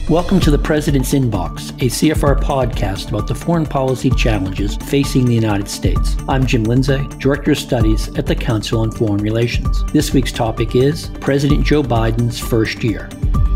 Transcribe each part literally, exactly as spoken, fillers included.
Welcome to the President's Inbox, a C F R podcast about the foreign policy challenges facing the United States. I'm Jim Lindsay, Director of Studies at the Council on Foreign Relations. This week's topic is President Joe Biden's first year.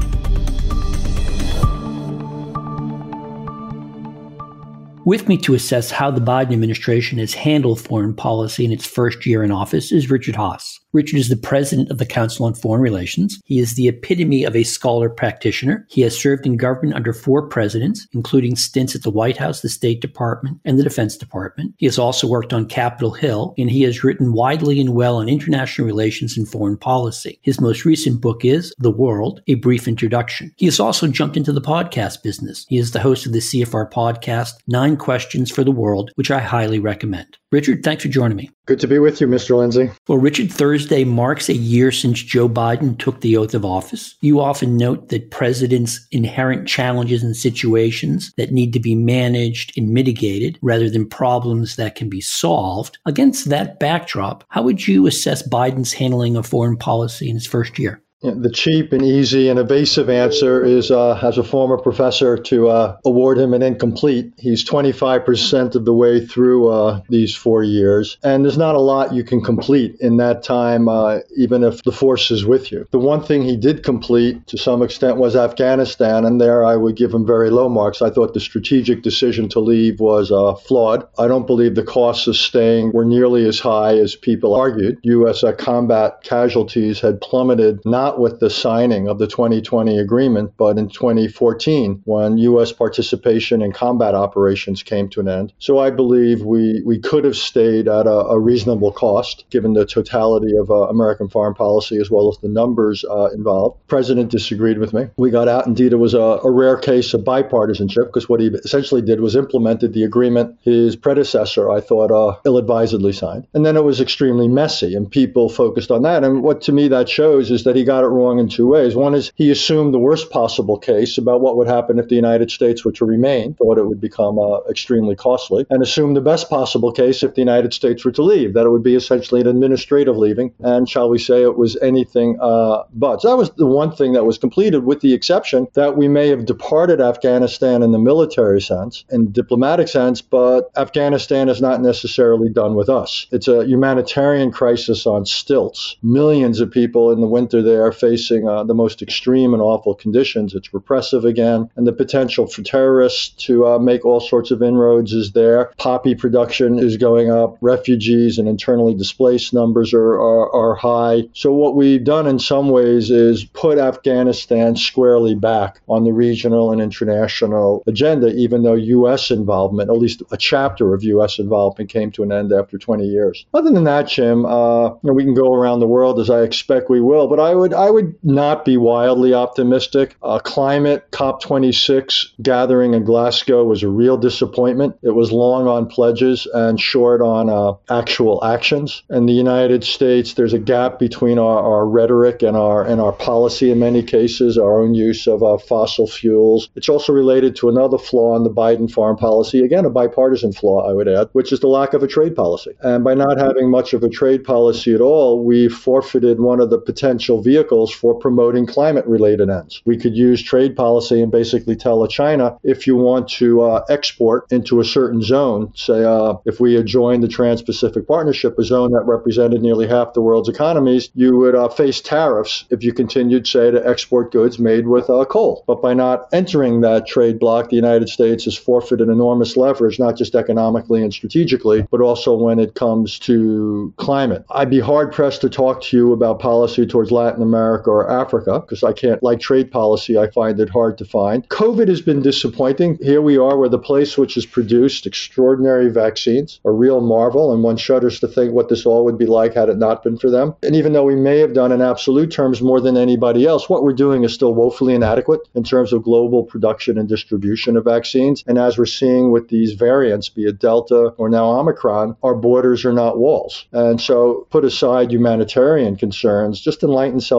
With me to assess how the Biden administration has handled foreign policy in its first year in office is Richard Haass. Richard is the president of the Council on Foreign Relations. He is the epitome of a scholar practitioner. He has served in government under four presidents, including stints at the White House, the State Department, and the Defense Department. He has also worked on Capitol Hill, and he has written widely and well on international relations and foreign policy. His most recent book is The World, A Brief Introduction. He has also jumped into the podcast business. He is the host of the C F R podcast, Nine Questions for the World, which I highly recommend. Richard, thanks for joining me. Good to be with you, Mister Lindsay. Well, Richard, Thursday marks a year since Joe Biden took the oath of office. You often note that presidents' inherent challenges and situations that need to be managed and mitigated rather than problems that can be solved. Against that backdrop, how would you assess Biden's handling of foreign policy in his first year? The cheap and easy and evasive answer is, uh, as a former professor, to uh, award him an incomplete. He's twenty-five percent of the way through uh, these four years, and there's not a lot you can complete in that time, uh, even if the force is with you. The one thing he did complete, to some extent, was Afghanistan, and there I would give him very low marks. I thought the strategic decision to leave was uh, flawed. I don't believe the costs of staying were nearly as high as people argued. U S uh, combat casualties had plummeted, not with the signing of the twenty twenty agreement, but in twenty fourteen, when U S participation in combat operations came to an end. So I believe we, we could have stayed at a, a reasonable cost, given the totality of uh, American foreign policy as well as the numbers uh, involved. The president disagreed with me. We got out. Indeed, it was a, a rare case of bipartisanship, because what he essentially did was implemented the agreement his predecessor, I thought, uh, ill-advisedly signed. And then it was extremely messy, and people focused on that. And what to me that shows is that he got it wrong in two ways. One is he assumed the worst possible case about what would happen if the United States were to remain, thought it would become uh, extremely costly, and assumed the best possible case if the United States were to leave, that it would be essentially an administrative leaving, and shall we say it was anything uh, but. So that was the one thing that was completed, with the exception that we may have departed Afghanistan in the military sense, in diplomatic sense, but Afghanistan is not necessarily done with us. It's a humanitarian crisis on stilts. Millions of people in the winter there are facing uh, the most extreme and awful conditions. It's repressive again, and the potential for terrorists to uh, make all sorts of inroads is there. Poppy production is going up. Refugees and internally displaced numbers are, are, are high. So what we've done in some ways is put Afghanistan squarely back on the regional and international agenda, even though U S involvement, at least a chapter of U S involvement, came to an end after twenty years. Other than that, Jim, uh, you know, we can go around the world as I expect we will, but I would I would not be wildly optimistic. Uh, climate, COP twenty-six gathering in Glasgow was a real disappointment. It was long on pledges and short on uh, actual actions. In the United States, there's a gap between our, our rhetoric and our and our policy in many cases, our own use of uh, fossil fuels. It's also related to another flaw in the Biden foreign policy, again, a bipartisan flaw, I would add, which is the lack of a trade policy. And by not having much of a trade policy at all, we forfeited one of the potential vehicles for promoting climate-related ends. We could use trade policy and basically tell China, if you want to uh, export into a certain zone, say uh, if we had joined the Trans-Pacific Partnership, a zone that represented nearly half the world's economies, you would uh, face tariffs if you continued, say, to export goods made with uh, coal. But by not entering that trade bloc, the United States has forfeited enormous leverage, not just economically and strategically, but also when it comes to climate. I'd be hard-pressed to talk to you about policy towards Latin America or Africa, because I can't, like trade policy, I find it hard to find. COVID has been disappointing. Here we are, we're the place which has produced extraordinary vaccines, a real marvel, and one shudders to think what this all would be like had it not been for them. And even though we may have done in absolute terms more than anybody else, what we're doing is still woefully inadequate in terms of global production and distribution of vaccines. And as we're seeing with these variants, be it Delta or now Omicron, our borders are not walls. And so put aside humanitarian concerns, just enlightened self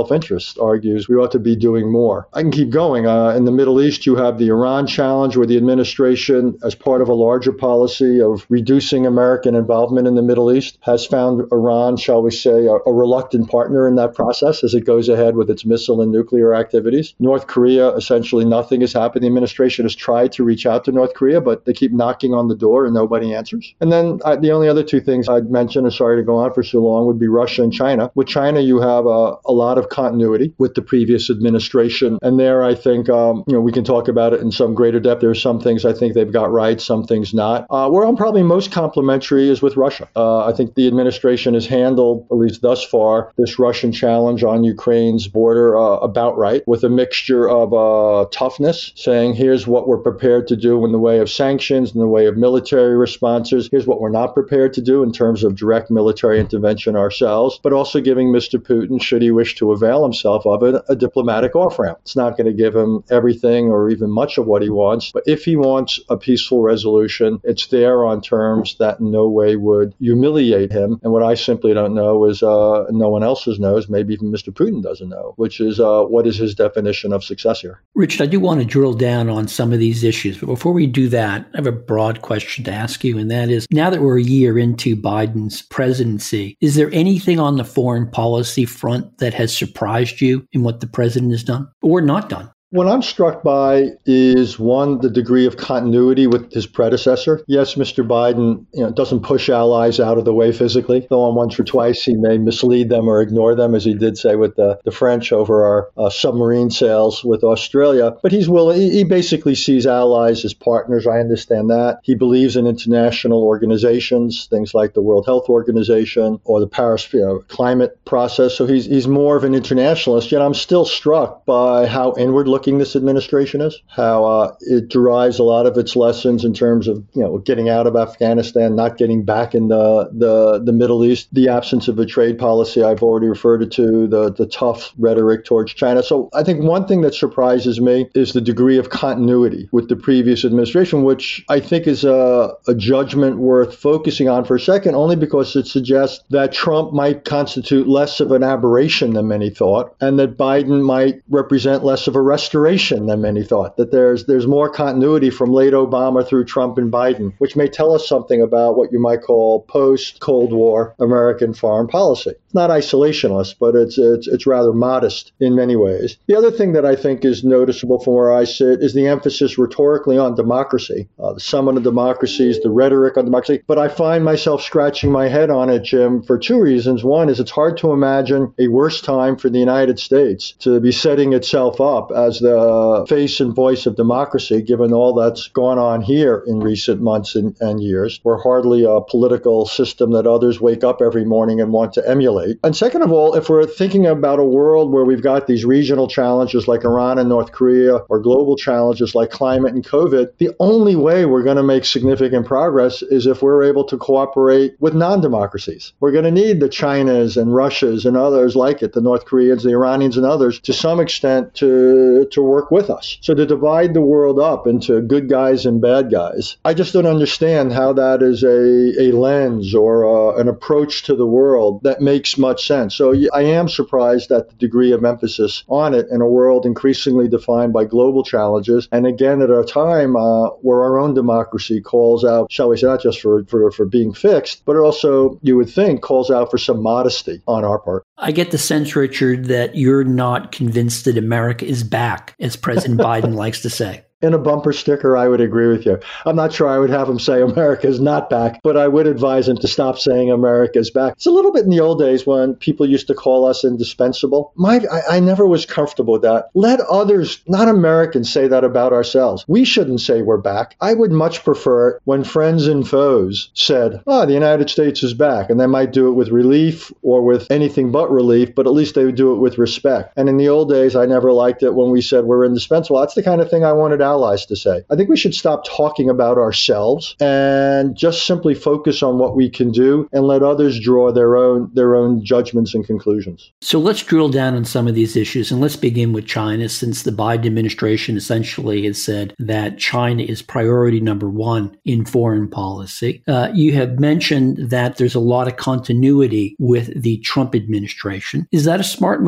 self-interest argues we ought to be doing more. I can keep going. Uh, in the Middle East, you have the Iran challenge, where the administration, as part of a larger policy of reducing American involvement in the Middle East, has found Iran, shall we say, a, a reluctant partner in that process as it goes ahead with its missile and nuclear activities. North Korea, essentially nothing has happened. The administration has tried to reach out to North Korea, but they keep knocking on the door and nobody answers. And then uh, the only other two things I'd mention, and sorry to go on for so long, would be Russia and China. With China, you have a, a lot of continuity with the previous administration. And there, I think, um, you know, we can talk about it in some greater depth. There are some things I think they've got right, some things not. Uh, where I'm probably most complimentary is with Russia. Uh, I think the administration has handled, at least thus far, this Russian challenge on Ukraine's border uh, about right, with a mixture of uh, toughness, saying here's what we're prepared to do in the way of sanctions, in the way of military responses. Here's what we're not prepared to do in terms of direct military intervention ourselves, but also giving Mister Putin, should he wish to avail himself of it, a diplomatic off-ramp. It's not going to give him everything or even much of what he wants, but if he wants a peaceful resolution, it's there on terms that in no way would humiliate him. And what I simply don't know is, uh, no one else knows, maybe even Mister Putin doesn't know, which is uh, what is his definition of success here. Richard, I do want to drill down on some of these issues, but before we do that, I have a broad question to ask you, and that is, now that we're a year into Biden's presidency, is there anything on the foreign policy front that has surprised you in what the president has done or not done? What I'm struck by is, one, the degree of continuity with his predecessor. Yes, Mister Biden, you know, doesn't push allies out of the way physically, though on once or twice he may mislead them or ignore them, as he did say with the, the French over our uh, submarine sales with Australia. But he's willing, he, he basically sees allies as partners. I understand that. He believes in international organizations, things like the World Health Organization or the Paris you know, climate process. So he's, he's more of an internationalist, yet I'm still struck by how inward looking this administration is, how uh, it derives a lot of its lessons in terms of, you know, getting out of Afghanistan, not getting back in the, the, the Middle East, the absence of a trade policy I've already referred to, the, the tough rhetoric towards China. So I think one thing that surprises me is the degree of continuity with the previous administration, which I think is a, a judgment worth focusing on for a second, only because it suggests that Trump might constitute less of an aberration than many thought, and that Biden might represent less of a restoration than many thought, that there's there's more continuity from late Obama through Trump and Biden, which may tell us something about what you might call post-Cold War American foreign policy. It's not isolationist, but it's, it's it's rather modest in many ways. The other thing that I think is noticeable from where I sit is the emphasis rhetorically on democracy, uh, the summit of democracies, the rhetoric on democracy. But I find myself scratching my head on it, Jim, for two reasons. One is it's hard to imagine a worse time for the United States to be setting itself up as the face and voice of democracy, given all that's gone on here in recent months and, and years. We're hardly a political system that others wake up every morning and want to emulate. And second of all, if we're thinking about a world where we've got these regional challenges like Iran and North Korea, or global challenges like climate and COVID, the only way we're going to make significant progress is if we're able to cooperate with non-democracies. We're going to need the Chinas and Russias and others like it, the North Koreans, the Iranians and others, to some extent to, to work with us. So to divide the world up into good guys and bad guys, I just don't understand how that is a, a lens or uh, an approach to the world that makes much sense. So I am surprised at the degree of emphasis on it in a world increasingly defined by global challenges. And again, at a time uh, where our own democracy calls out, shall we say, not just for, for, for being fixed, but also, you would think, calls out for some modesty on our part. I get the sense, Richard, that you're not convinced that America is back, as President Biden likes to say. In a bumper sticker, I would agree with you. I'm not sure I would have him say America is not back, but I would advise him to stop saying America is back. It's a little bit in the old days when people used to call us indispensable. My, I, I never was comfortable with that. Let others, not Americans, say that about ourselves. We shouldn't say we're back. I would much prefer it when friends and foes said, oh, the United States is back. And they might do it with relief or with anything but relief, but at least they would do it with respect. And in the old days, I never liked it when we said we're indispensable. That's the kind of thing I wanted out allies to say. I think we should stop talking about ourselves and just simply focus on what we can do and let others draw their own their own judgments and conclusions. So let's drill down on some of these issues, and let's begin with China, since the Biden administration essentially has said that China is priority number one in foreign policy. Uh, you have mentioned that there's a lot of continuity with the Trump administration. Is that a smart move?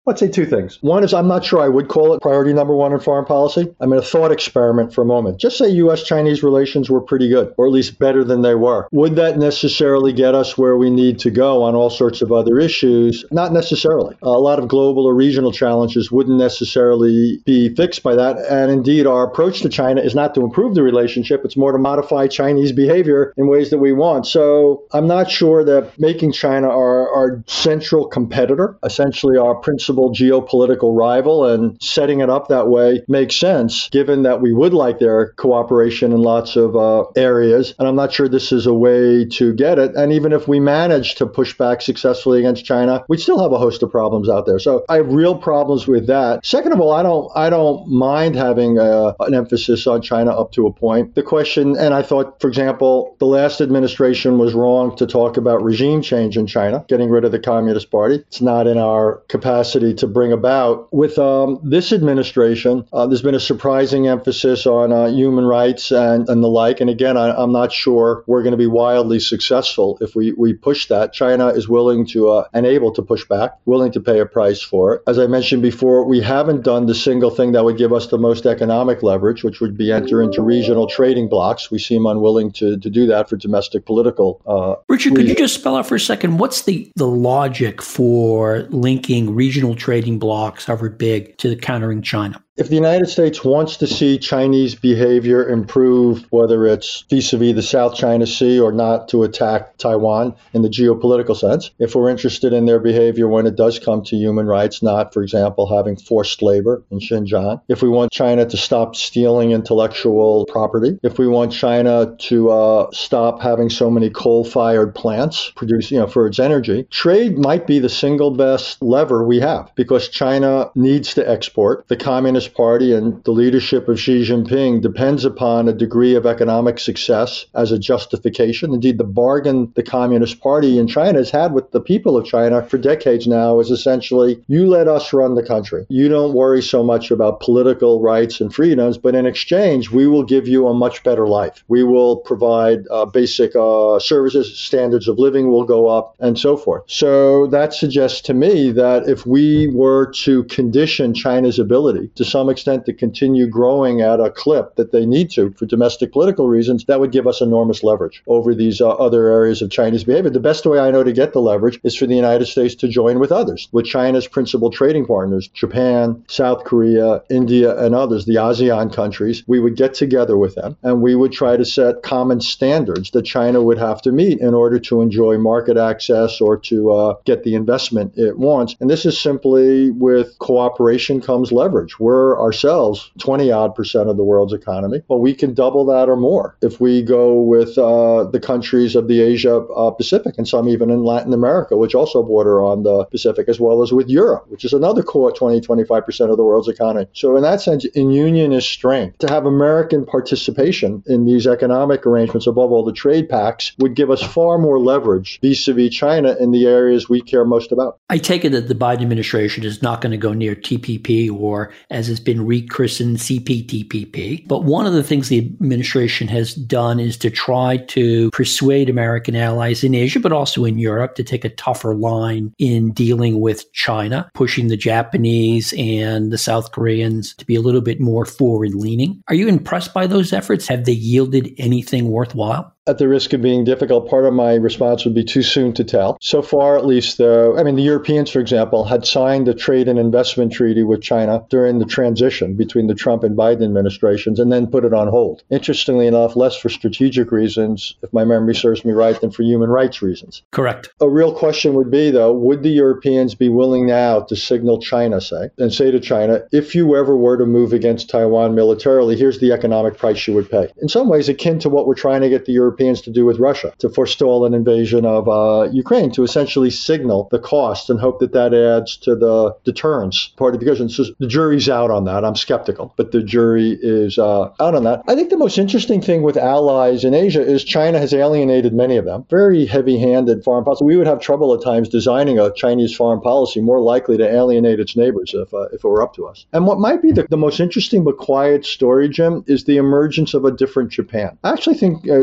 I'd say two things. One is I'm not sure I would call it priority number one in foreign policy. I mean, a thought experiment for a moment. Just say U S Chinese relations were pretty good, or at least better than they were. Would that necessarily get us where we need to go on all sorts of other issues? Not necessarily. A lot of global or regional challenges wouldn't necessarily be fixed by that. And indeed, our approach to China is not to improve the relationship. It's more to modify Chinese behavior in ways that we want. So I'm not sure that making China our, our central competitor, essentially our principal geopolitical rival, and setting it up that way makes sense, given that we would like their cooperation in lots of uh, areas. And I'm not sure this is a way to get it. And even if we manage to push back successfully against China, we'd still have a host of problems out there. So I have real problems with that. Second of all, I don't I don't mind having a, an emphasis on China up to a point. The question, and I thought, for example, the last administration was wrong to talk about regime change in China, getting rid of the Communist Party. It's not in our capacity to bring about. With um, this administration, uh, there's been a surprising emphasis on uh, human rights and, and the like. And again, I, I'm not sure we're going to be wildly successful if we, we push that. China is willing to uh, and able to push back, willing to pay a price for it. As I mentioned before, we haven't done the single thing that would give us the most economic leverage, which would be enter into regional trading blocs. We seem unwilling to, to do that for domestic political uh, Richard, reasons. Could you just spell out for a second, what's the, the logic for linking regional trading blocs, however big, to the countering China? If the United States wants to see Chinese behavior improve, whether it's vis-a-vis the South China Sea or not to attack Taiwan in the geopolitical sense, if we're interested in their behavior when it does come to human rights, not, for example, having forced labor in Xinjiang, if we want China to stop stealing intellectual property, if we want China to uh, stop having so many coal-fired plants produce, you know, for its energy, trade might be the single best lever we have, because China needs to export. The Communist Party and the leadership of Xi Jinping depends upon a degree of economic success as a justification. Indeed, the bargain the Communist Party in China has had with the people of China for decades now is essentially, you let us run the country. You don't worry so much about political rights and freedoms, but in exchange, we will give you a much better life. We will provide uh, basic uh, services, standards of living will go up, and so forth. So that suggests to me that if we were to condition China's ability to some extent to continue growing at a clip that they need to for domestic political reasons, that would give us enormous leverage over these uh, other areas of Chinese behavior. The best way I know to get the leverage is for the United States to join with others, with China's principal trading partners, Japan, South Korea, India, and others, the ASEAN countries. We would get together with them and we would try to set common standards that China would have to meet in order to enjoy market access or to uh, get the investment it wants. And this is simply, with cooperation comes leverage. We're ourselves twenty odd percent of the world's economy, but we can double that or more if we go with uh, the countries of the Asia uh, Pacific, and some even in Latin America, which also border on the Pacific, as well as with Europe, which is another core twenty, twenty-five percent of the world's economy. So in that sense, in unionist strength, to have American participation in these economic arrangements, above all the trade pacts, would give us far more leverage vis-a-vis China in the areas we care most about. I take it that the Biden administration is not going to go near T P P, or as it's been rechristened, C P T P P. But one of the things the administration has done is to try to persuade American allies in Asia, but also in Europe, to take a tougher line in dealing with China, pushing the Japanese and the South Koreans to be a little bit more forward-leaning. Are you impressed by those efforts? Have they yielded anything worthwhile? At the risk of being difficult, part of my response would be too soon to tell. So far, at least, uh, I mean, the Europeans, for example, had signed a trade and investment treaty with China during the transition between the Trump and Biden administrations, and then put it on hold. Interestingly enough, less for strategic reasons, if my memory serves me right, than for human rights reasons. Correct. A real question would be, though, would the Europeans be willing now to signal China, say, and say to China, if you ever were to move against Taiwan militarily, here's the economic price you would pay? In some ways, akin to what we're trying to get the Europeans to do with Russia, to forestall an invasion of uh, Ukraine, to essentially signal the cost and hope that that adds to the deterrence part of the equation. So the jury's out on that. I'm skeptical, but the jury is uh, out on that. I think the most interesting thing with allies in Asia is China has alienated many of them. Very heavy-handed foreign policy. We would have trouble at times designing a Chinese foreign policy more likely to alienate its neighbors if, uh, if it were up to us. And what might be the, the most interesting but quiet story, Jim, is the emergence of a different Japan. I actually think uh, Japan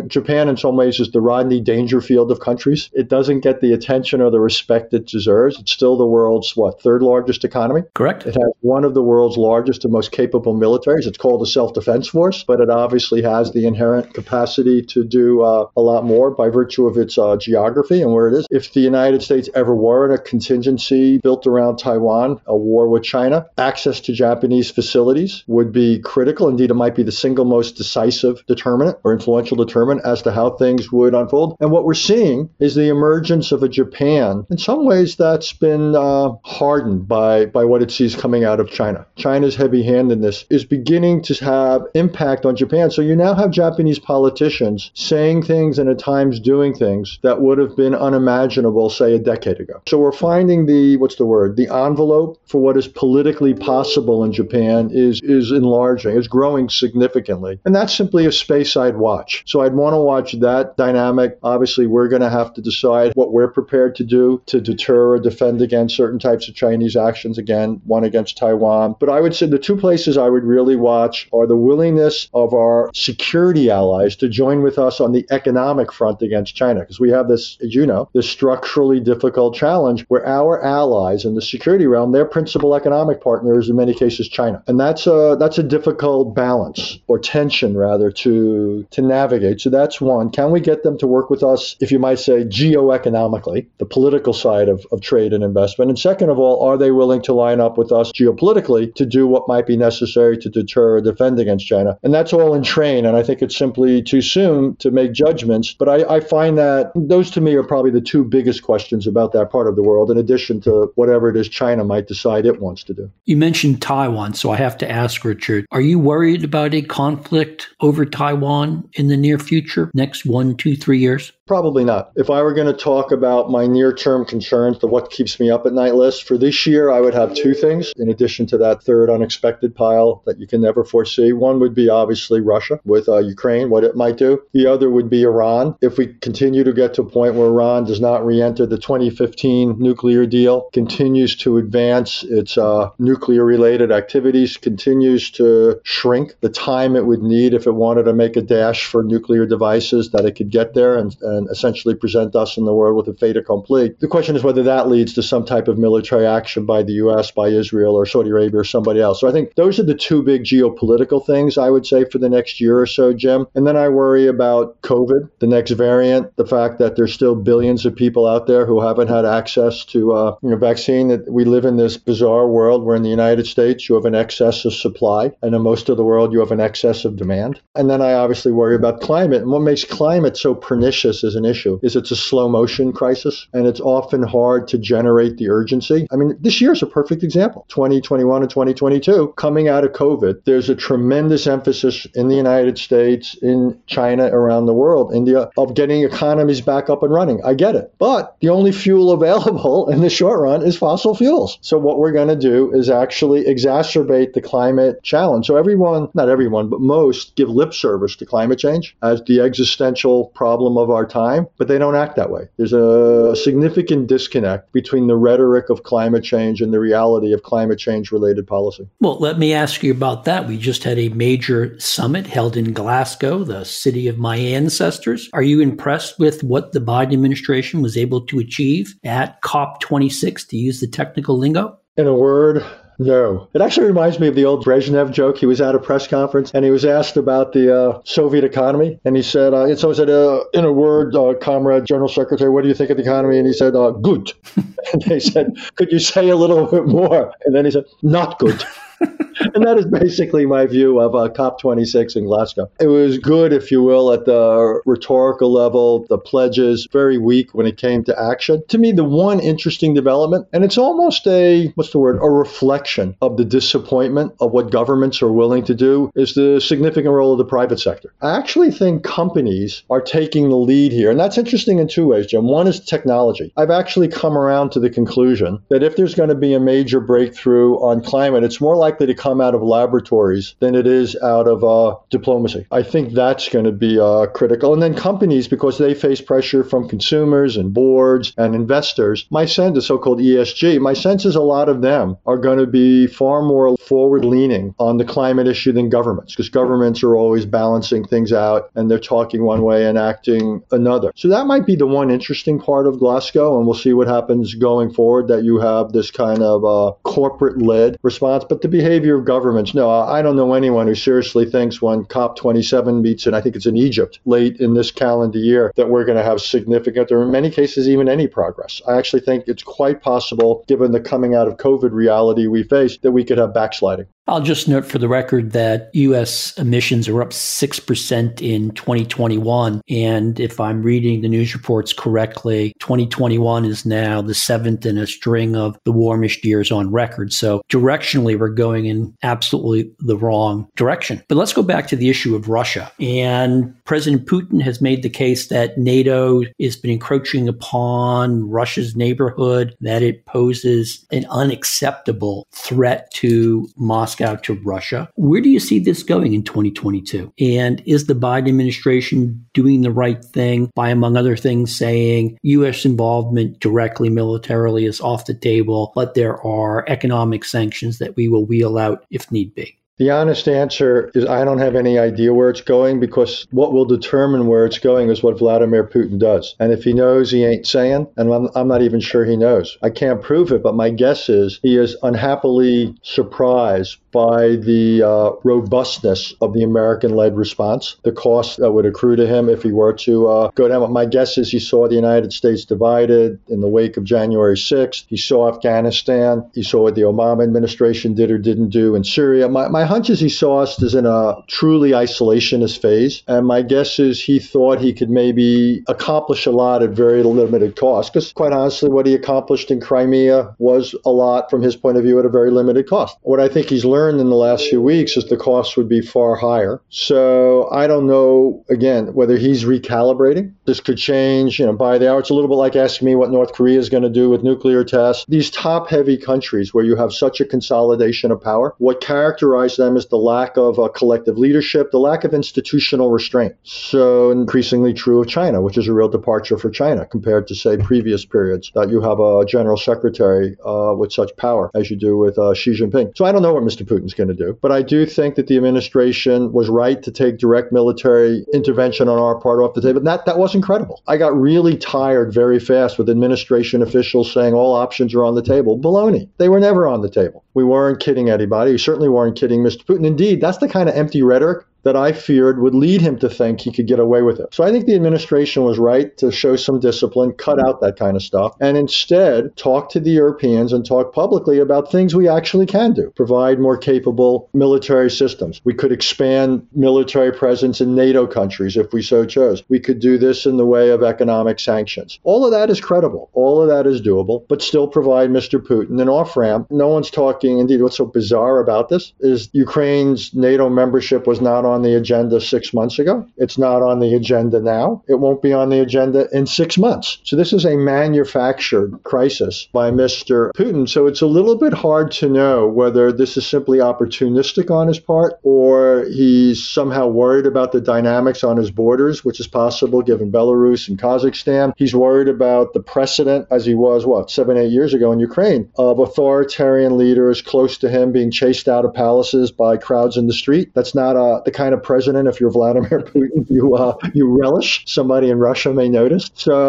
Japan in some ways is the Rodney Dangerfield of countries. It doesn't get the attention or the respect it deserves. It's still the world's, what, third largest economy? Correct. It has one of the world's largest and most capable militaries. It's called a self-defense force, but it obviously has the inherent capacity to do uh, a lot more by virtue of its uh, geography and where it is. If the United States ever were in a contingency built around Taiwan, a war with China, access to Japanese facilities would be critical. Indeed, it might be the single most decisive determinant or influential determinant as to how things would unfold. And what we're seeing is the emergence of a Japan, in some ways that's been uh, hardened by, by what it sees coming out of China. China's heavy-handedness is beginning to have impact on Japan. So you now have Japanese politicians saying things and at times doing things that would have been unimaginable, say, a decade ago. So we're finding the, what's the word, the envelope for what is politically possible in Japan is, is enlarging, is growing significantly. And that's simply a space I'd watch. So I'd want to watch that dynamic. Obviously, we're going to have to decide what we're prepared to do to deter or defend against certain types of Chinese actions, again, one against Taiwan. But I would say the two places I would really watch are the willingness of our security allies to join with us on the economic front against China, because we have this, as you know, this structurally difficult challenge where our allies in the security realm, their principal economic partner is in many cases China. And that's a, that's a difficult balance, or tension rather, to, to navigate. So that's one. Can we get them to work with us, if you might say, geoeconomically, the political side of, of trade and investment? And second of all, are they willing to line up with us geopolitically to do what might be necessary to deter or defend against China? And that's all in train, and I think it's simply too soon to make judgments. But I, I find that those to me are probably the two biggest questions about that part of the world, in addition to whatever it is China might decide it wants to do. You mentioned Taiwan, so I have to ask, Richard, are you worried about a conflict over Taiwan in the near future, next one, two, three years? Probably not. If I were going to talk about my near-term concerns, the what keeps me up at night list, for this year, I would have two things, in addition to that third unexpected pile that you can never foresee. One would be obviously Russia with uh, Ukraine, what it might do. The other would be Iran. If we continue to get to a point where Iran does not re-enter the twenty fifteen nuclear deal, continues to advance its uh, nuclear-related activities, continues to shrink the time it would need if it wanted to make a dash for nuclear devices, that it could get there and, and essentially present us in the world with a fait accompli. The question is whether that leads to some type of military action by the U S, by Israel, or Saudi Arabia, or somebody else. So I think those are the two big geopolitical things I would say for the next year or so, Jim. And then I worry about COVID, the next variant, the fact that there's still billions of people out there who haven't had access to uh, you know, vaccine. That we live in this bizarre world where in the United States you have an excess of supply, and in most of the world you have an excess of demand. And then I obviously worry about climate. And what makes climate so pernicious as an issue is it's a slow motion crisis, and it's often hard to generate the urgency. I mean, this year is a perfect example. twenty twenty-one and twenty twenty-two, coming out of COVID, there's a tremendous emphasis in the United States, in China, around the world, India, of getting economies back up and running. I get it. But the only fuel available in the short run is fossil fuels. So what we're going to do is actually exacerbate the climate challenge. So everyone, not everyone, but most give lip service to climate change as the existential problem of our time, but they don't act that way. There's a significant disconnect between the rhetoric of climate change and the reality of climate change-related policy. Well, let me ask you about that. We just had a major summit held in Glasgow, the city of my ancestors. Are you impressed with what the Biden administration was able to achieve at COP twenty-six, to use the technical lingo? In a word, no. It actually reminds me of the old Brezhnev joke. He was at a press conference and he was asked about the uh, Soviet economy. And he said, uh, and someone said, uh, in a word, uh, Comrade General Secretary, what do you think of the economy? And he said, uh, good. And they said, could you say a little bit more? And then he said, not good. And that is basically my view of uh, COP twenty-six in Glasgow. It was good, if you will, at the rhetorical level, the pledges, very weak when it came to action. To me, the one interesting development, and it's almost a, what's the word, a reflection of the disappointment of what governments are willing to do, is the significant role of the private sector. I actually think companies are taking the lead here. And that's interesting in two ways, Jim. One is technology. I've actually come around to the conclusion that if there's going to be a major breakthrough on climate, it's more likely to come out of laboratories than it is out of uh, diplomacy. I think that's going to be uh, critical. And then companies, because they face pressure from consumers and boards and investors, my sense, the so-called E S G, my sense is a lot of them are going to be far more forward-leaning on the climate issue than governments, because governments are always balancing things out and they're talking one way and acting another. So that might be the one interesting part of Glasgow, and we'll see what happens going forward, that you have this kind of uh, corporate-led response. But the behavior of governments, no, I don't know anyone who seriously thinks when COP twenty-seven meets, and I think it's in Egypt, late in this calendar year, that we're going to have significant, or in many cases, even any progress. I actually think it's quite possible, given the coming out of COVID reality we face, that we could have backsliding. I'll just note for the record that U S emissions are up six percent in twenty twenty-one. And if I'm reading the news reports correctly, twenty twenty-one is now the seventh in a string of the warmest years on record. So directionally, we're going in absolutely the wrong direction. But let's go back to the issue of Russia. And President Putin has made the case that NATO has been encroaching upon Russia's neighborhood, that it poses an unacceptable threat to Moscow. Out to Russia. Where do you see this going in twenty twenty-two? And is the Biden administration doing the right thing by, among other things, saying U S involvement directly militarily is off the table, but there are economic sanctions that we will wheel out if need be? The honest answer is I don't have any idea where it's going, because what will determine where it's going is what Vladimir Putin does. And if he knows, he ain't saying, and I'm, I'm not even sure he knows. I can't prove it, but my guess is he is unhappily surprised by the uh, robustness of the American-led response, the cost that would accrue to him if he were to uh, go down. My guess is he saw the United States divided in the wake of January sixth. He saw Afghanistan. He saw what the Obama administration did or didn't do in Syria. My, my hunch is he saw us as in a truly isolationist phase. And my guess is he thought he could maybe accomplish a lot at very limited cost, because quite honestly, what he accomplished in Crimea was a lot from his point of view at a very limited cost. What I think he's learned in the last few weeks is the cost would be far higher. So I don't know, again, whether he's recalibrating. This could change, you know, by the hour. It's a little bit like asking me what North Korea is going to do with nuclear tests. These top-heavy countries where you have such a consolidation of power, what characterizes them is the lack of uh, collective leadership, the lack of institutional restraint. So increasingly true of China, which is a real departure for China compared to, say, previous periods, that you have a general secretary uh, with such power as you do with uh, Xi Jinping. So I don't know what Mister Putin's going to do, but I do think that the administration was right to take direct military intervention on our part off the table. That, that wasn't credible. I got really tired very fast with administration officials saying all options are on the table. Baloney. They were never on the table. We weren't kidding anybody. We certainly weren't kidding Mister Putin. Indeed, that's the kind of empty rhetoric that I feared would lead him to think he could get away with it. So I think the administration was right to show some discipline, cut out that kind of stuff, and instead talk to the Europeans and talk publicly about things we actually can do. Provide more capable military systems. We could expand military presence in NATO countries if we so chose. We could do this in the way of economic sanctions. All of that is credible. All of that is doable, but still provide Mister Putin an off-ramp. No one's talking, indeed, what's so bizarre about this is Ukraine's NATO membership was not on on the agenda six months ago. It's not on the agenda now. It won't be on the agenda in six months. So this is a manufactured crisis by Mister Putin. So it's a little bit hard to know whether this is simply opportunistic on his part or he's somehow worried about the dynamics on his borders, which is possible given Belarus and Kazakhstan. He's worried about the precedent, as he was, what, seven, eight years ago in Ukraine, of authoritarian leaders close to him being chased out of palaces by crowds in the street. That's not uh, the kind of president, if you're Vladimir Putin, you uh, you relish. Somebody in Russia may notice.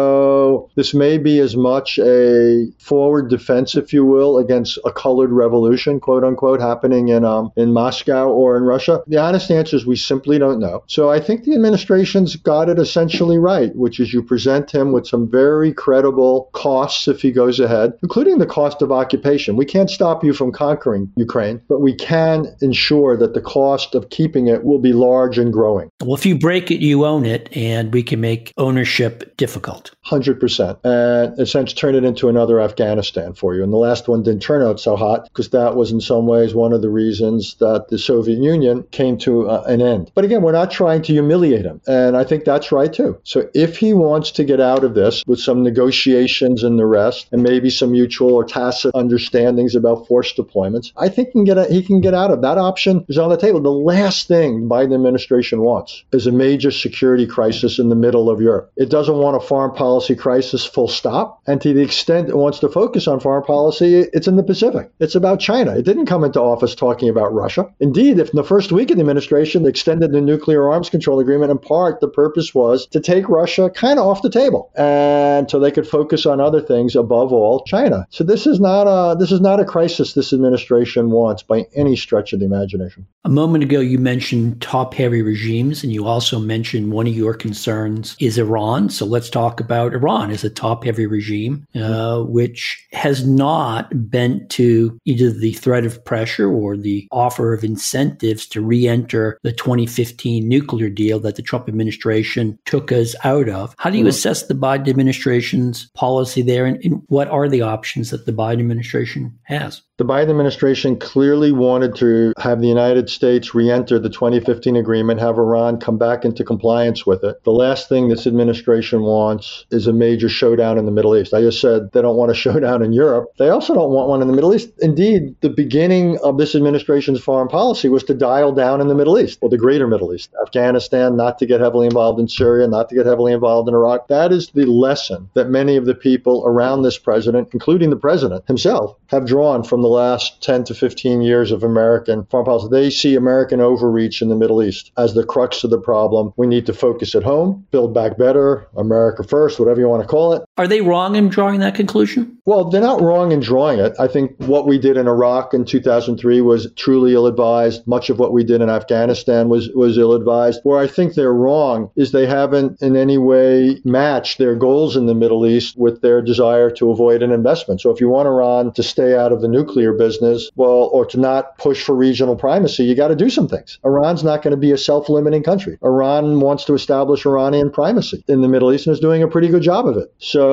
So this may be as much a forward defense, if you will, against a colored revolution, quote unquote, happening in um in Moscow or in Russia. The honest answer is we simply don't know. So I think the administration's got it essentially right, which is you present him with some very credible costs if he goes ahead, including the cost of occupation. We can't stop you from conquering Ukraine, but we can ensure that the cost of keeping it will be large and growing. Well, if you break it, you own it, and we can make ownership difficult. one hundred percent. And essentially turn it into another Afghanistan for you. And the last one didn't turn out so hot because that was in some ways one of the reasons that the Soviet Union came to uh, an end. But again, we're not trying to humiliate him. And I think that's right too. So if he wants to get out of this with some negotiations and the rest, and maybe some mutual or tacit understandings about forced deployments, I think he can get a, he can get out of that option is on the table. The last thing the Biden administration wants is a major security crisis in the middle of Europe. It doesn't want a foreign policy crisis, full stop. And to the extent it wants to focus on foreign policy, it's in the Pacific. It's about China. It didn't come into office talking about Russia. Indeed, if in the first week of the administration they extended the nuclear arms control agreement, in part, the purpose was to take Russia kind of off the table, and so they could focus on other things, above all, China. So this is not a this is not a crisis this administration wants by any stretch of the imagination. A moment ago, you mentioned top-heavy regimes, and you also mentioned one of your concerns is Iran. So let's talk about Iran as a top-heavy regime, uh, which has not bent to either the threat of pressure or the offer of incentives to re-enter the twenty fifteen nuclear deal that the Trump administration took us out of. How do you mm-hmm. assess the Biden administration's policy there, and, and what are the options that the Biden administration has? The Biden administration clearly wanted to have the United States re-enter the twenty fifteen agreement, have Iran come back into compliance with it. The last thing this administration wants is a major showdown in the Middle East. I just said they don't want a showdown in Europe. They also don't want one in the Middle East. Indeed, the beginning of this administration's foreign policy was to dial down in the Middle East, or the greater Middle East. Afghanistan, not to get heavily involved in Syria, not to get heavily involved in Iraq. That is the lesson that many of the people around this president, including the president himself, have drawn from the last ten to fifteen years of American foreign policy. They see American overreach in the Middle East as the crux of the problem. We need to focus at home, build back better, America first, whatever you want to call it. Are they wrong in drawing that conclusion? Well, they're not wrong in drawing it. I think what we did in Iraq in two thousand three was truly ill-advised. Much of what we did in Afghanistan was, was ill-advised. Where I think they're wrong is they haven't in any way matched their goals in the Middle East with their desire to avoid an investment. So if you want Iran to stay out of the nuclear business, well, or to not push for regional primacy, you got to do some things. Iran's not going to be a self-limiting country. Iran wants to establish Iranian primacy in the Middle East and is doing a pretty good job of it.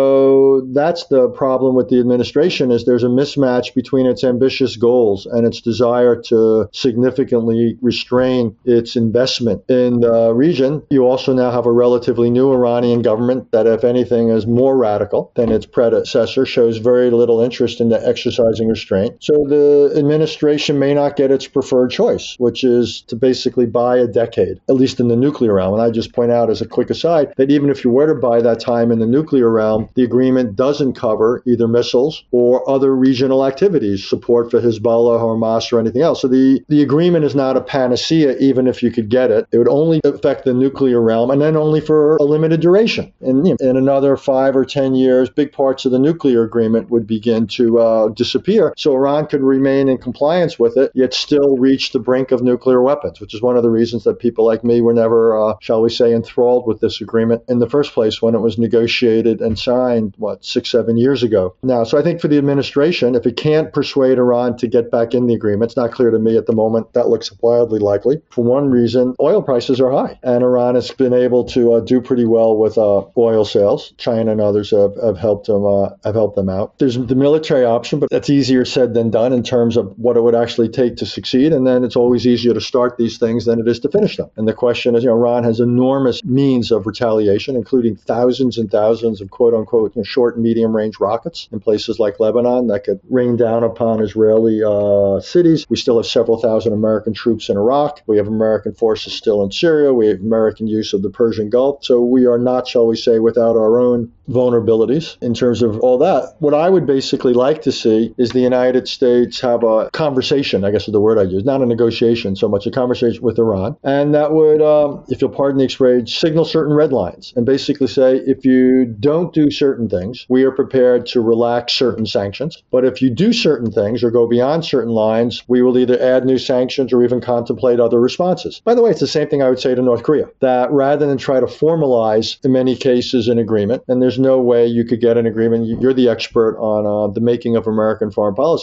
So that's the problem with the administration, is there's a mismatch between its ambitious goals and its desire to significantly restrain its investment in the region. You also now have a relatively new Iranian government that, if anything, is more radical than its predecessor, shows very little interest in exercising restraint. So the administration may not get its preferred choice, which is to basically buy a decade, at least in the nuclear realm. And I just point out as a quick aside that even if you were to buy that time in the nuclear realm, the agreement doesn't cover either missiles or other regional activities, support for Hezbollah, Hamas, or anything else. So the, the agreement is not a panacea, even if you could get it. It would only affect the nuclear realm, and then only for a limited duration. And you know, in another five or ten years, big parts of the nuclear agreement would begin to uh, disappear. So Iran could remain in compliance with it, yet still reach the brink of nuclear weapons, which is one of the reasons that people like me were never, uh, shall we say, enthralled with this agreement in the first place when it was negotiated and signed, what, six, seven years ago. Now, so I think for the administration, if it can't persuade Iran to get back in the agreement, it's not clear to me at the moment that looks wildly likely. For one reason, oil prices are high, and Iran has been able to uh, do pretty well with uh, oil sales. China and others have, have helped them uh, have helped them out. There's the military option, but that's easier said than done in terms of what it would actually take to succeed. And then it's always easier to start these things than it is to finish them. And the question is, you know, Iran has enormous means of retaliation, including thousands and thousands of quote unquote you know, short and medium range rockets in places like Lebanon that could rain down upon Israeli uh, cities. We still have several thousand American troops in Iraq. We have American forces still in Syria. We have American use of the Persian Gulf. So we are not, shall we say, without our own vulnerabilities in terms of all that. What I would basically like to see is the United States have a conversation, I guess is the word I use, not a negotiation so much, a conversation with Iran. And that would, um, if you'll pardon the expression, signal certain red lines and basically say, if you don't do certain things, we are prepared to relax certain sanctions. But if you do certain things or go beyond certain lines, we will either add new sanctions or even contemplate other responses. By the way, it's the same thing I would say to North Korea, that rather than try to formalize, in many cases, an agreement, and there's no way you could get an agreement, you're the expert on uh, the making of American foreign policy,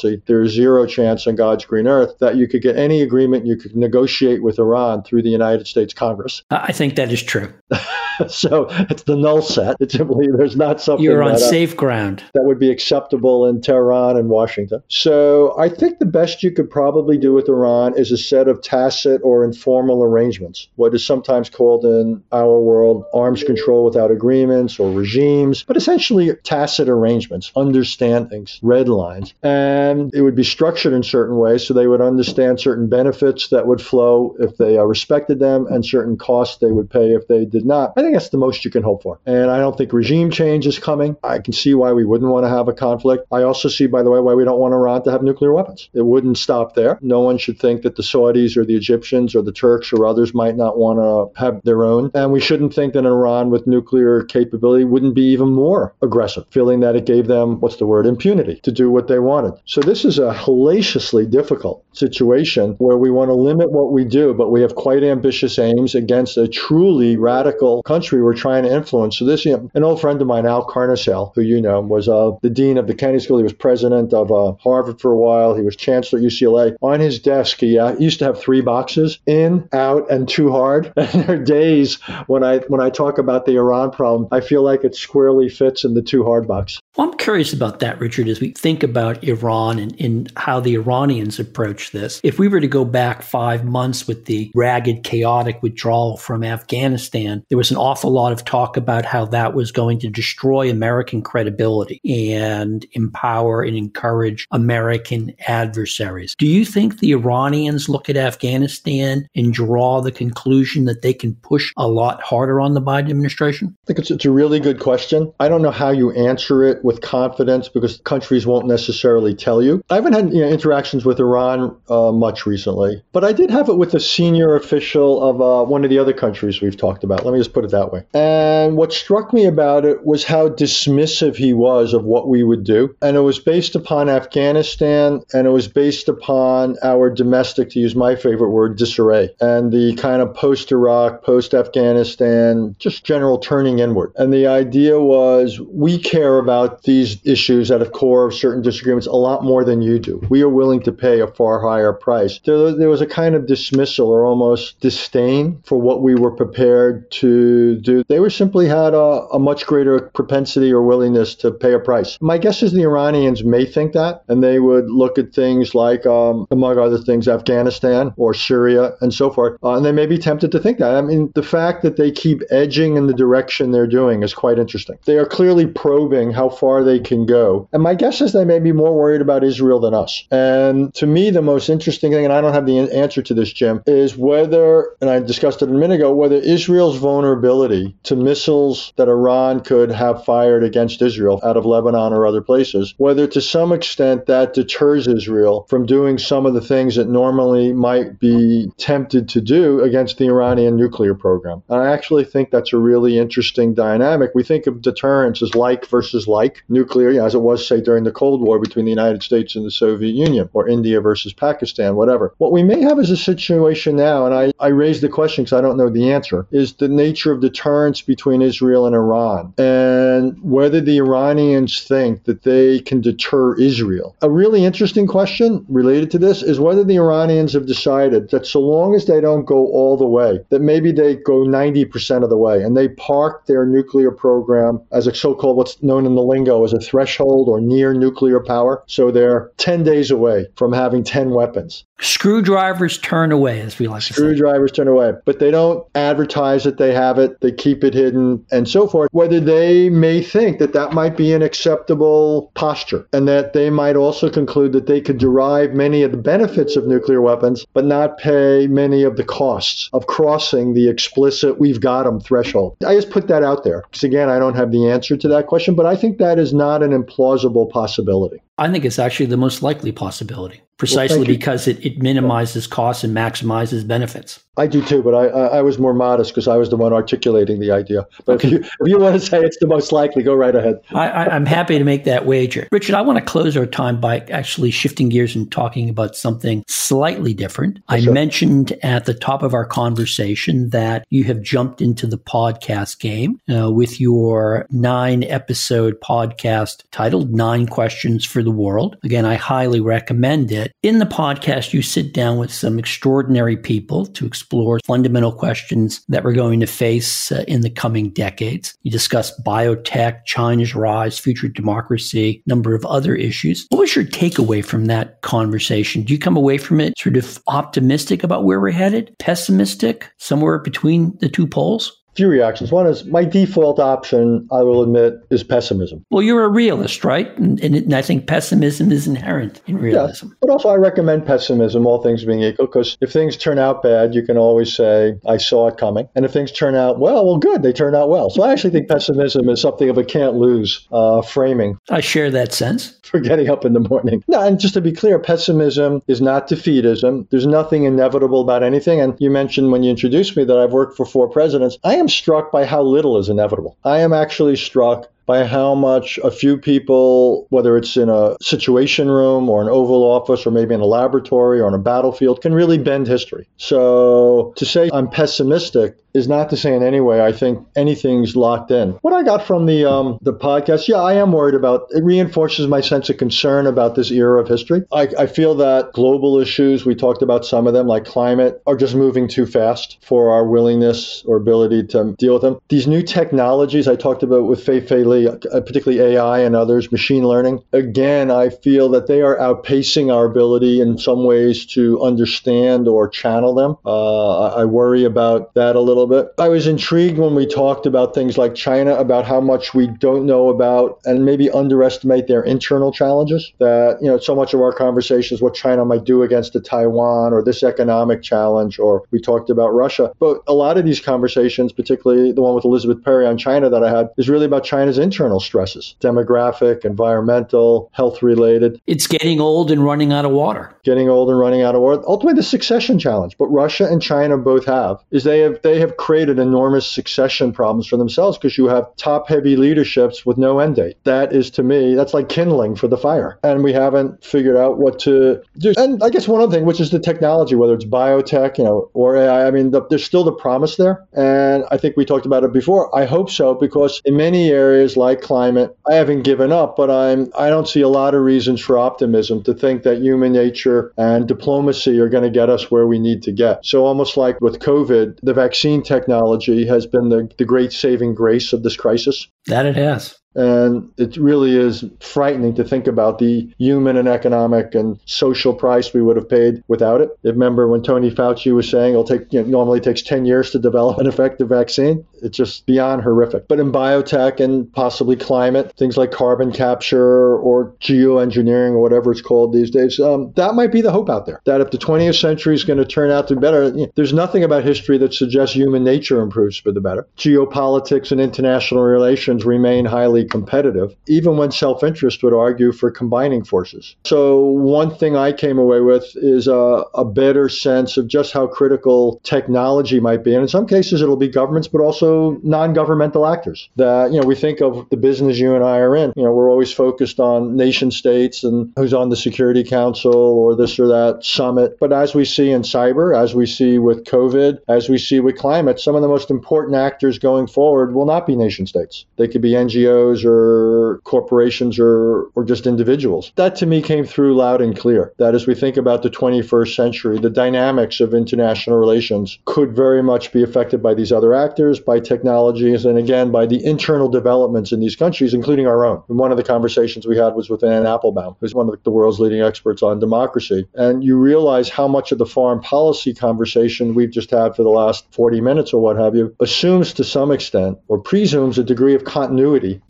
policy, there's zero chance on God's green earth that you could get any agreement you could negotiate with Iran through the United States Congress. I think that is true. So it's the null set. It's simply there's not something You're on that, uh, safe ground. that would be acceptable in Tehran and Washington. So I think the best you could probably do with Iran is a set of tacit or informal arrangements, what is sometimes called in our world arms control without agreements or regimes, but essentially tacit arrangements, understandings, red lines. And it would be structured in certain ways so they would understand certain benefits that would flow if they uh, respected them and certain costs they would pay if they did not. I think that's the most you can hope for. And I don't think regime change is coming. I can see why we wouldn't want to have a conflict. I also see, by the way, why we don't want Iran to have nuclear weapons. It wouldn't stop there. No one should think that the Saudis or the Egyptians or the Turks or others might not want to have their own. And we shouldn't think that Iran with nuclear capability wouldn't be even more aggressive, feeling that it gave them, what's the word, impunity to do what they wanted. So this is a hellaciously difficult situation where we want to limit what we do, but we have quite ambitious aims against a truly radical country we're trying to influence. So this, you know, an old friend of mine, Al Carnesale, who you know, was uh, the dean of the Kennedy School. He was president of uh, Harvard for a while. He was chancellor at U C L A. On his desk, he, uh, he used to have three boxes: in, out, and too hard. And there are days when I when I talk about the Iran problem, I feel like it squarely fits in the too hard box. Well, I'm curious about that, Richard, as we think about Iran and, and how the Iranians approach this. If we were to go back five months with the ragged, chaotic withdrawal from Afghanistan, there was an awful lot of talk about how that was going to destroy American credibility and empower and encourage American adversaries. Do you think the Iranians look at Afghanistan and draw the conclusion that they can push a lot harder on the Biden administration? I think it's, it's a really good question. I don't know how you answer it with confidence because countries won't necessarily tell you. I haven't had you know, interactions with Iran uh, much recently, but I did have it with a senior official of uh, one of the other countries we've talked about. Let me just put it that way. And what struck me about it was how dismissive he was of what we would do. And it was based upon Afghanistan, and it was based upon our domestic, to use my favorite word, disarray, and the kind of post-Iraq, post-Afghanistan, just general turning inward. And the idea was we care about these issues at the core of certain disagreements a lot more than you do. We are willing to pay a far higher price. There, there was a kind of dismissal or almost disdain for what we were prepared to do. They were simply had a, a much greater propensity or willingness to pay a price. My guess is the Iranians may think that, and they would look at things like, um, among other things, Afghanistan or Syria and so forth, uh, and they may be tempted to think that. I mean, the fact that they keep edging in the direction they're doing is quite interesting. They are clearly probing how far they can go. And my guess is they may be more worried about Israel than us. And to me, the most interesting thing, and I don't have the answer to this, Jim, is whether, and I discussed it a minute ago, whether Israel's vulnerability to missiles that Iran could have fired against Israel out of Lebanon or other places, whether to some extent that deters Israel from doing some of the things that normally might be tempted to do against the Iranian nuclear program. And I actually think that's a really interesting dynamic. We think of deterrence as like versus like, nuclear, as it was, say, during the Cold War between the United States and the Soviet Union, or India versus Pakistan, whatever. What we may have is a situation now, and I, I raise the question because I don't know the answer, is the nature of deterrence between Israel and Iran, and whether the Iranians think that they can deter Israel. A really interesting question related to this is whether the Iranians have decided that so long as they don't go all the way, that maybe they go ninety percent of the way, and they park their nuclear program as a so-called, what's known in the lingo as a threshold or near nuclear power. So they're ten days away from having ten weapons. Screwdrivers turn away, as we like to say. Screwdrivers turn away. But they don't advertise that they have it. They keep it hidden and so forth. Whether they may think that that might be an acceptable posture, and that they might also conclude that they could derive many of the benefits of nuclear weapons, but not pay many of the costs of crossing the explicit we've got them threshold. I just put that out there because, again, I don't have the answer to that question, but I think that is not an implausible possibility. I think it's actually the most likely possibility, precisely well, because it, it minimizes costs and maximizes benefits. I do too, but I, I, I was more modest because I was the one articulating the idea. But okay. if, you, if you want to say it's the most likely, go right ahead. I, I, I'm happy to make that wager. Richard, I want to close our time by actually shifting gears and talking about something slightly different. I sure. mentioned at the top of our conversation that you have jumped into the podcast game uh, with your nine episode podcast titled Nine Questions for the World. Again, I highly recommend it. In the podcast, you sit down with some extraordinary people to explore fundamental questions that we're going to face uh, in the coming decades. You discuss biotech, China's rise, future democracy, a number of other issues. What was your takeaway from that conversation? Do you come away from it sort of optimistic about where we're headed, pessimistic, somewhere between the two poles? Few reactions. One is my default option, I will admit, is pessimism. Well, you're a realist, right? And, and, it, and I think pessimism is inherent in realism. Yeah, but also I recommend pessimism, all things being equal, because if things turn out bad, you can always say, I saw it coming. And if things turn out well, well, good, they turned out well. So I actually think pessimism is something of a can't lose uh, framing. I share that sense. For getting up in the morning. No, and just to be clear, pessimism is not defeatism. There's nothing inevitable about anything. And you mentioned when you introduced me that I've worked for four presidents. I am struck by how little is inevitable. I am actually struck by how much a few people, whether it's in a situation room or an Oval Office or maybe in a laboratory or on a battlefield, can really bend history. So to say I'm pessimistic is not to say in any way I think anything's locked in. What I got from the um, the podcast, yeah, I am worried about, it reinforces my sense of concern about this era of history. I, I feel that global issues, we talked about some of them, like climate, are just moving too fast for our willingness or ability to deal with them. These new technologies I talked about with Fei-Fei Li, particularly A I and others, machine learning, again, I feel that they are outpacing our ability in some ways to understand or channel them. Uh, I worry about that a little bit. I was intrigued when we talked about things like China, about how much we don't know about and maybe underestimate their internal challenges. That, you know, so much of our conversation is what China might do against the Taiwan or this economic challenge, or we talked about Russia. But a lot of these conversations, particularly the one with Elizabeth Perry on China that I had, is really about China's internal stresses, demographic, environmental, health-related. It's getting old and running out of water. Getting old and running out of water. Ultimately, the succession challenge, but Russia and China both have, is they have they have created enormous succession problems for themselves because you have top-heavy leaderships with no end date. That is, to me, that's like kindling for the fire. And we haven't figured out what to do. And I guess one other thing, which is the technology, whether it's biotech, you know, or A I, I mean, the, there's still the promise there. And I think we talked about it before. I hope so, because in many areas like climate, I haven't given up, but I'm, I don't see a lot of reasons for optimism to think that human nature and diplomacy are going to get us where we need to get. So almost like with COVID, the vaccine technology has been the, the great saving grace of this crisis. That it has. And it really is frightening to think about the human and economic and social price we would have paid without it. Remember when Tony Fauci was saying it'll take, you know, normally takes ten years to develop an effective vaccine? It's just beyond horrific. But in biotech and possibly climate, things like carbon capture or geoengineering or whatever it's called these days, um, that might be the hope out there. That if the twentieth century is going to turn out to be better, you know, there's nothing about history that suggests human nature improves for the better. Geopolitics and international relations remain highly competitive, even when self-interest would argue for combining forces. So one thing I came away with is a, a better sense of just how critical technology might be. And in some cases, it'll be governments, but also non-governmental actors. That, you know, we think of the business you and I are in. You know, we're always focused on nation states and who's on the Security Council or this or that summit. But as we see in cyber, as we see with COVID, as we see with climate, some of the most important actors going forward will not be nation states. They could be N G Os or corporations or, or just individuals. That to me came through loud and clear. That as we think about the twenty-first century, the dynamics of international relations could very much be affected by these other actors, by technologies, and again, by the internal developments in these countries, including our own. And one of the conversations we had was with Anne Applebaum, who's one of the world's leading experts on democracy. And you realize how much of the foreign policy conversation we've just had for the last forty minutes or what have you assumes to some extent or presumes a degree of continuity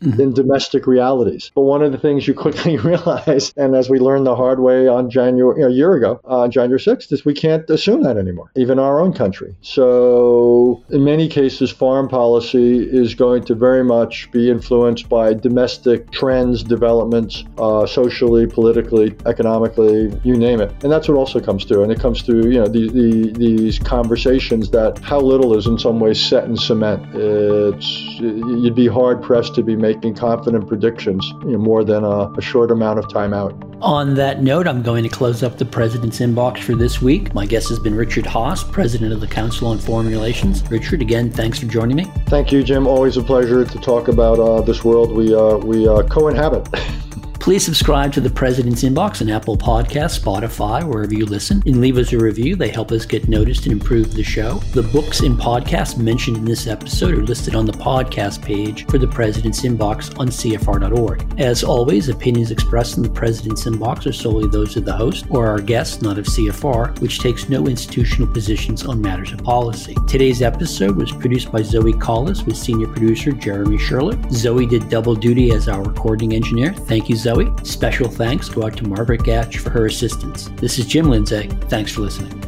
mm-hmm. in domestic realities. But one of the things you quickly realize, and as we learned the hard way on January, you know, a year ago, uh, on January sixth, is we can't assume that anymore, even our own country. So in many cases, foreign policy is going to very much be influenced by domestic trends, developments, uh, socially, politically, economically, you name it. And that's what also comes through. And it comes through, you know, the, the, these conversations that how little is in some ways set in cement. It's, you'd be hard pressed to be making confident predictions, you know, more than a, a short amount of time out. On that note, I'm going to close up the President's Inbox for this week. My guest has been Richard Haass, President of the Council on Foreign Relations. Richard, again, thanks for joining me. Thank you, Jim. Always a pleasure to talk about uh, this world we uh, we uh, co-inhabit. Please subscribe to the President's Inbox on Apple Podcasts, Spotify, wherever you listen, and leave us a review. They help us get noticed and improve the show. The books and podcasts mentioned in this episode are listed on the podcast page for the President's Inbox on C F R dot org. As always, opinions expressed in the President's Inbox are solely those of the host or our guests, not of C F R, which takes no institutional positions on matters of policy. Today's episode was produced by Zoe Collis with senior producer Jeremy Sherler. Zoe did double duty as our recording engineer. Thank you, Zoe. Special thanks go out to Margaret Gatch for her assistance. This is Jim Lindsay. Thanks for listening.